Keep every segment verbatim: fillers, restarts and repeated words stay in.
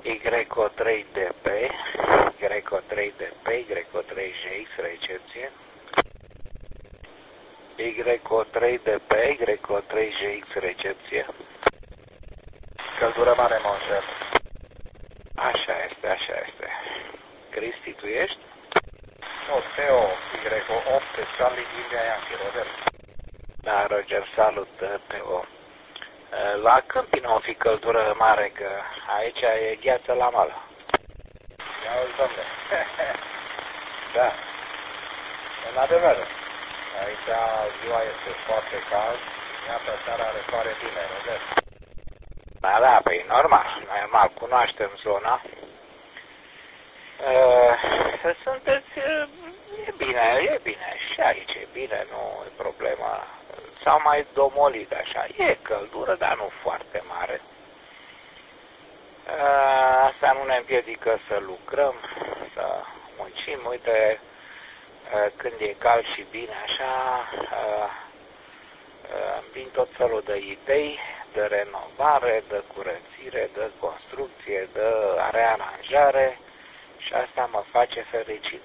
Y O trei D P, Y O trei D P, Y O trei G X, recepție. Y O trei D P, Y O trei G X, recepție. Căldură mare, Monșer. Așa este, așa este. Cristi, tu ești? Nu, Teo, Y opt, Charlie, India, Yankee, Roger. Da, Roger, salut, Teo. La Câmpina o fi căldură mare, că aici e gheață la mal. Ia uzi, domnule. Da. În adevăr, aici ziua este foarte cald, iată seara are soare bine, Roger. Da, da, păi normal, normal, cunoaștem zona. Uh, sunteți, e bine, e bine, și aici e bine, nu e problema. S-au mai domolit așa, e căldură, dar nu foarte mare. Uh, asta nu ne împiedică să lucrăm, să muncim, uite, uh, când e cald și bine așa, uh, uh, vin tot felul de idei, de renovare, de curățire, de construcție, de rearanjare și asta mă face fericit.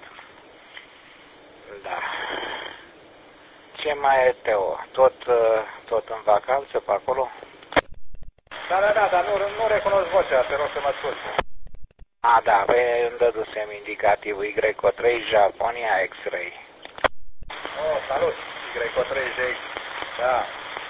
Da. Ce mai e, Teo? Tot, tot în vacanță pe acolo? Da, da, da, dar nu, nu recunosc vocea, te rog să mă scuzi. A, da, băi, îmi dădusem indicativul Y O trei Japonia X-Ray. Oh, salut, Y O trei G X, da.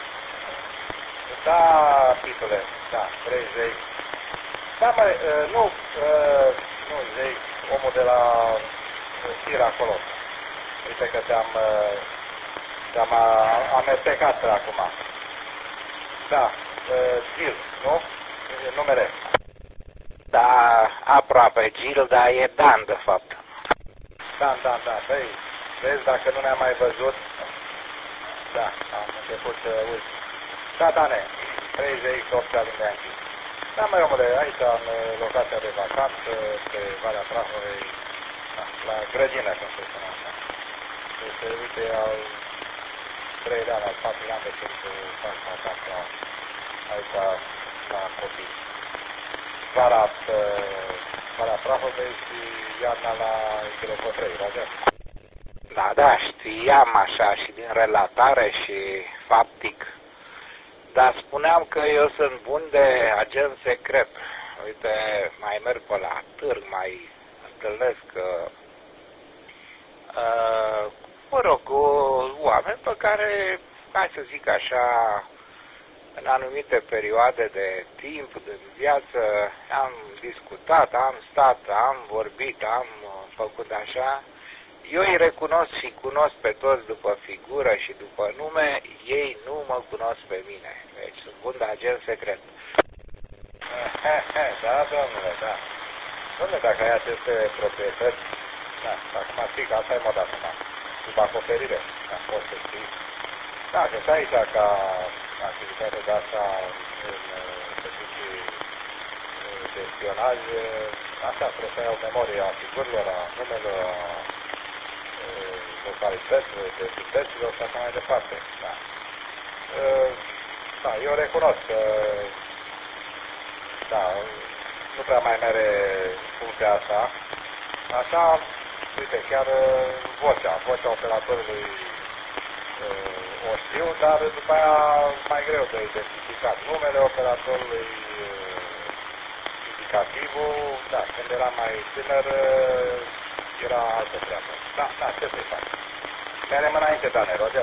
Da, pitule, da, trei G X. Da, mă, uh, nu, uh, nu G X, omul de la Sir acolo. Uite că te-am uh, te-am amestecat acum. Da, uh, Gil, nu? E numele. Da, aproape Gil, dar e Dan, de fapt. Dan, Dan, da, băi, vezi, dacă nu ne-am mai văzut, da, am început să uh, uit. Da, Dane, trei G X opt alimentii. Da, măi, omule, aici am locația de vacanță, pe Valea Prahovei, da, la grădină, cum se spune așa. Deci, uite, au trei de ani, al patru ani de când fac vacanța aici la copii. Vara pe Valea Prahovei și iarna la Y O trei, Roger. Da, da, știam așa și din relatare și faptic. Dar spuneam că eu sunt bun de agent secret. Uite, mai merg pe la târg, mai întâlnesc, uh, uh, mă rog, oameni pe care, hai să zic așa, în anumite perioade de timp, de viață, am discutat, am stat, am vorbit, am făcut așa. Eu îi recunosc și cunosc pe toți după figură și după nume, ei nu mă cunosc pe mine. Deci sunt bun de agent secret. Da, domnule, da. Domnule, dacă ai aceste proprietăți, da, acum știi că asta e moda acum, sub acoperire, da, poți să știi. Da, că stai aici ca activitate de asta în servicii de spionaj, asta trebuie să ai o memorie a figurilor, a numelor, a localități, identităților și așa mai departe. Da. Da, eu recunosc că da, nu prea mai mere funcția asta. Așa, uite, chiar vocea, vocea operatorului o știu, dar după aia mai greu de identificat. Numele operatorului, indicativul, da, când eram mai tânăr, era altă treabă. Da, da, ce să-i fac? Merem înainte, Dane, Roger.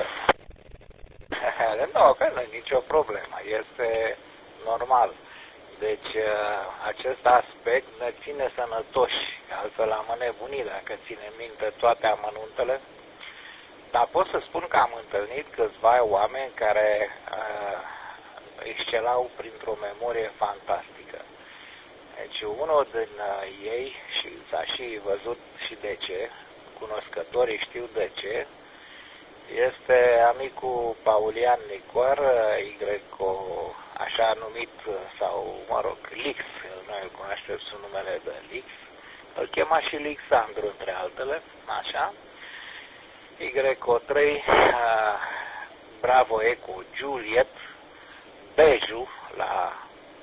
Nu, că nu e nicio problemă, este normal. Deci acest aspect ne ține sănătoși, altfel am înnebunit dacă ținem minte toate amănuntele. Dar pot să spun că am întâlnit câțiva oameni care uh, excelau printr-o memorie fantastică. Deci unul din uh, ei, și s-a și văzut și de ce, cunoscătorii știu de ce, este amicul Paulian Nicor, Y, așa numit, sau, mă rog, Lix, noi îl cunoaștem sub numele de Lix, îl chema și Lixandru, între altele, așa. Y O trei, uh, Bravo Eco Juliet, Beju, la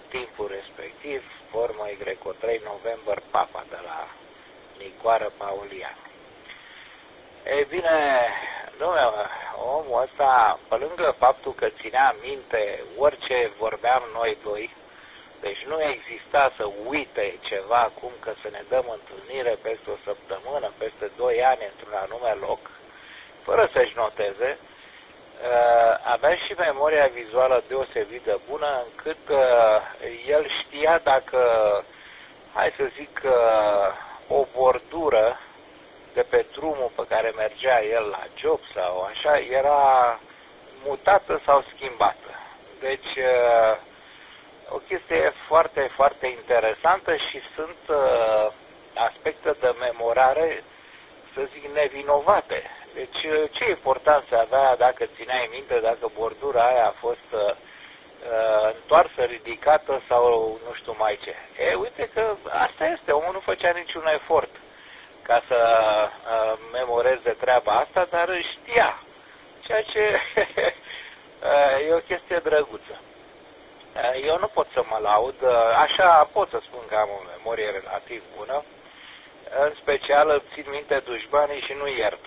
timpul respectiv, formă Y trei November Papa de la Nicoară Paulian. Ei bine, domnule, omul ăsta, pe lângă faptul că ținea minte orice vorbeam noi doi, deci nu exista să uite ceva cum că să ne dăm întâlnire peste o săptămână, peste doi ani într-un anume loc, fără să-și noteze, avea și memoria vizuală deosebit de bună, încât el știa dacă, hai să zic, o bordură de pe drumul pe care mergea el la job sau așa, era mutată sau schimbată. Deci, o chestie foarte, foarte interesantă și sunt aspecte de memorare, să zic, nevinovate. Deci, ce importanță avea dacă țineai minte, dacă bordura aia a fost uh, întoarsă, ridicată sau nu știu mai ce. E, uite că asta este, omul nu făcea niciun efort ca să uh, memoreze treaba asta, dar își știa, ceea ce e o chestie drăguță. Eu nu pot să mă laud, așa pot să spun că am o memorie relativ bună, în special îmi țin minte dușmanii și nu iert.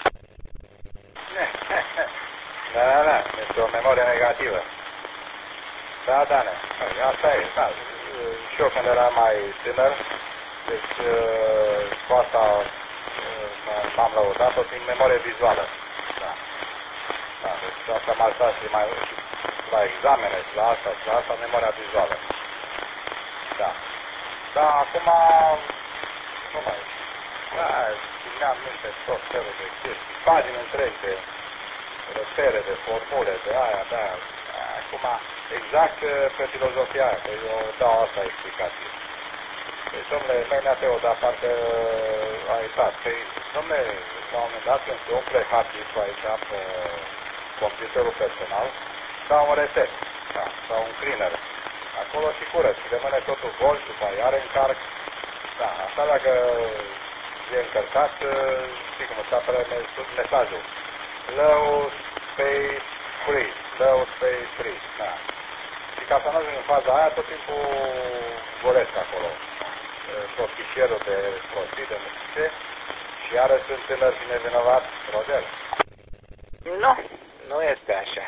Da, da, da, este o memorie negativă. Da, da, ne. Asta e, da. Și eu când eram mai tânăr, deci cu asta m-am lăudat-o prin memorie vizuală. Da. Da, deci asta m-a ajutat și mai și la examene și la asta și la asta, memoria vizuală. Da. Da, acum nu mai da, țineam minte tot felul de chestii, pagini întregi de repere, de formule, de aia, de aia. Acum, exact pe filozofia aia, că eu dau asta explicație. Deci, domnule, Meinea Teo, dar parcă a uitat. Păi, domnule, la un moment dat, când se umple hard disk-ul aici, pe computerul personal, sau un reset, da, sau un cleaner. Acolo și curăț, și rămâne totul gol, și după aia are încarc. Da, asta dacă e încărcat, știi cum îți apără mesajul. Low space freeze, low space freeze, da. Și ca să nu ajung în faza aia, tot timpul golesc acolo. Tot fișierul de prostit, de nu știu ce, și iară sunt tânăr și nevinovat, Rodel. Nu, nu este așa.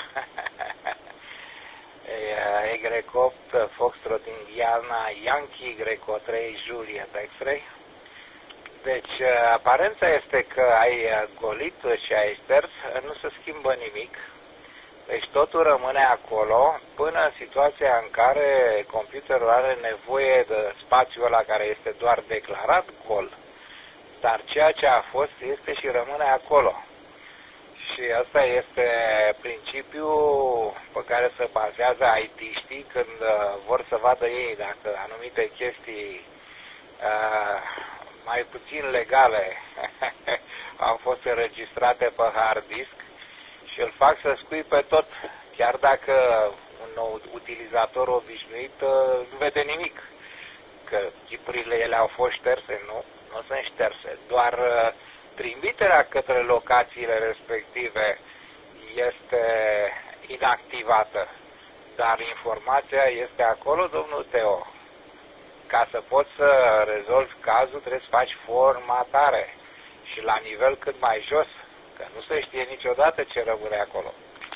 Y opt, Foxtrot Indiana, Yankee, Y trei, Juliet X-Ray. Deci, aparența este că ai golit și ai șters, nu se schimbă nimic. Deci totul rămâne acolo până în situația în care computerul are nevoie de spațiul ăla care este doar declarat gol. Dar ceea ce a fost este și rămâne acolo. Și asta este principiul pe care se bazează I T-știi când vor să vadă ei dacă anumite chestii uh, mai puțin legale au fost înregistrate pe hard disk și îl fac să scuipe tot, chiar dacă un utilizator obișnuit nu vede nimic, că chipurile ele au fost șterse, nu, nu sunt șterse, doar trimiterea către locațiile respective este inactivată, dar informația este acolo, domnul Teo. Ca să poți să rezolvi cazul, trebuie să faci formatare și la nivel cât mai jos, că nu se știe niciodată ce rămâne acolo.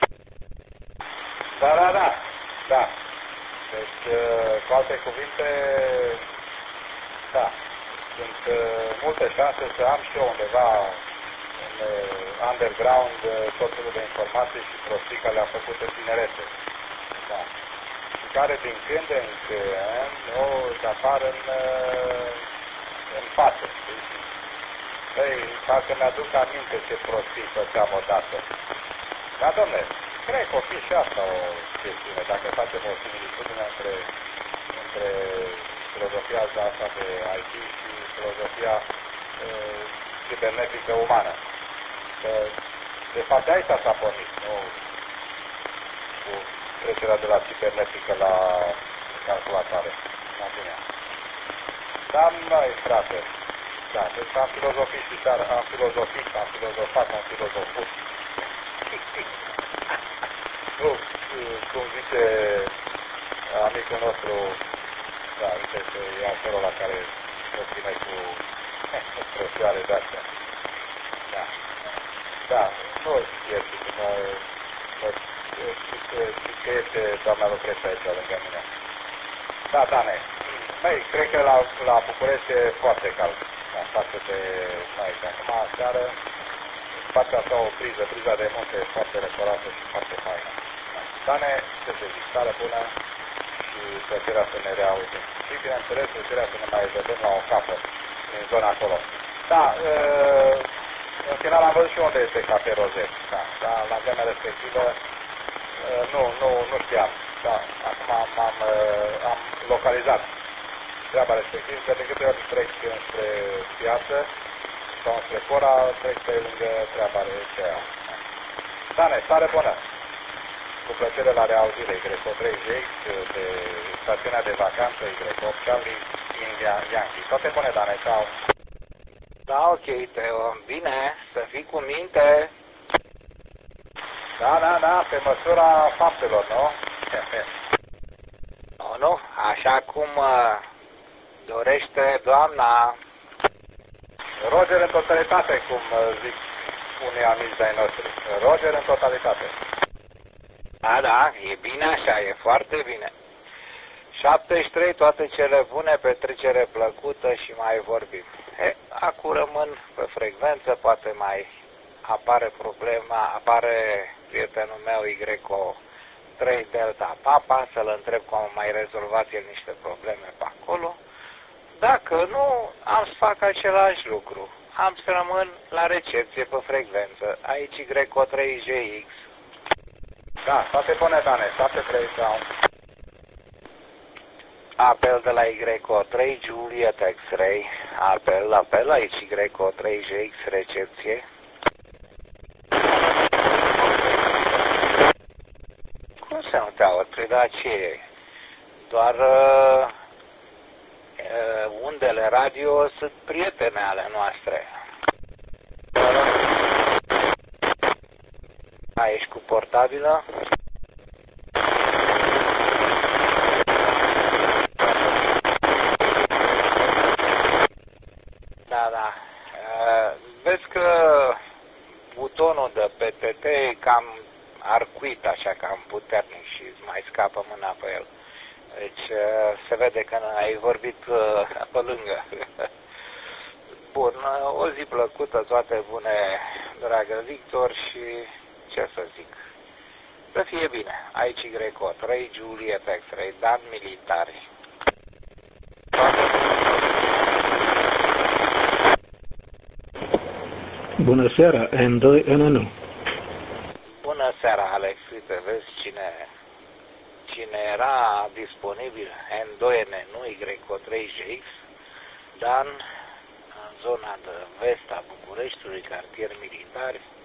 Da, da, da, da. Deci, cu alte cuvinte, da, sunt multe șanse să am și eu undeva în underground tot felul de informații și prostii care le-am făcut în tinerete. Da. Care din când în când o să apar în, în față. Păi, parcă mi-aduc aminte ce prostii făceam odată. Da, dom'le, cred că o fi și asta o chestiune, dacă facem o similitudine între, între filozofia asta de I T și filozofia uh, cibernetică umană. Că, de fapt, de aici s-a pornit, nu cu trecerea de la cibernetică la calculatoare. Dar măi, frate, da, deci am filozofit și am filozofit, am filozofat, am filozofut. Nu, cum zice amicul Bucureștiul nostru, da, uite, e acolo la care o ține cu expresioare de-astea. Da. Da, nu știu cum, ce este doamna Lucreția aici lângă mine. Da, Dane, băi, cred că la, la București e foarte cald, da, față de aici. Acum, seară, face așa o priză, priza de munte e foarte răcoroasă și foarte faină. Dane, ce să zic, seară bună și plăcerea să ne reauzim. Și, bineînțeles, plăcerea să ne mai vedem la o capă, din zona acolo. Da, uh, în final am văzut și unde este Cafe Rozet. Da, da, la vremea respectivă, uh, nu, nu, nu știam. Da, acum am, am, uh, am localizat treaba respectivă, că de câte ori trec înspre piață sau înspre Cora, trec pe lângă treaba aceea. Dane, stare bună! Cu plăcere la reauzire, Greco trei G X, de stațiunea de vacanță, Greco Charlie, India, Yankee. Toate bune, Dane, ciao! Da, ok, Teo, bine, să fii cu minte. Da, da, da, pe măsura faptelor, nu? Nu, nu, așa cum uh, dorește doamna. Roger în totalitate, cum uh, zic unii amici de-ai noștri. Roger în totalitate. Da, da, e bine așa, e foarte bine. șaptezeci și trei, toate cele bune, petrecere plăcută și mai vorbim. E, acum rămân pe frecvență, poate mai apare problema, apare prietenul meu Y trei Delta Papa, să-l întreb cum a mai rezolvat el niște probleme pe acolo. Dacă nu, am să fac același lucru. Am să rămân la recepție pe frecvență, aici Y trei G X. Da, toate bune, Dane, toate trei sau... Apel de la Y trei Juliet X-Ray, apel, apel, aici Y trei G X, recepție. Cum să nu te aud? Păi da, ce e? Doar uh, uh, undele radio sunt prietene ale noastre. A, ești cu portabilă? Da, da. Uh, vezi că butonul de P T T e cam arcuit, așa, cam puternic și îți mai scapă mâna pe el. Deci uh, se vede că ai vorbit uh, pe lângă. Bun, uh, o zi plăcută, toate bune, dragă Victor, și ce să zic, să fie bine. Aici Y trei Juliet X-Ray, Dan Militari. Bună seara, N doi N unu. Bună seara, Alex. Uite, vezi cine, cine era disponibil, N doi N unu, Y trei G X, Dan, în zona de vest a Bucureștiului, cartier militari,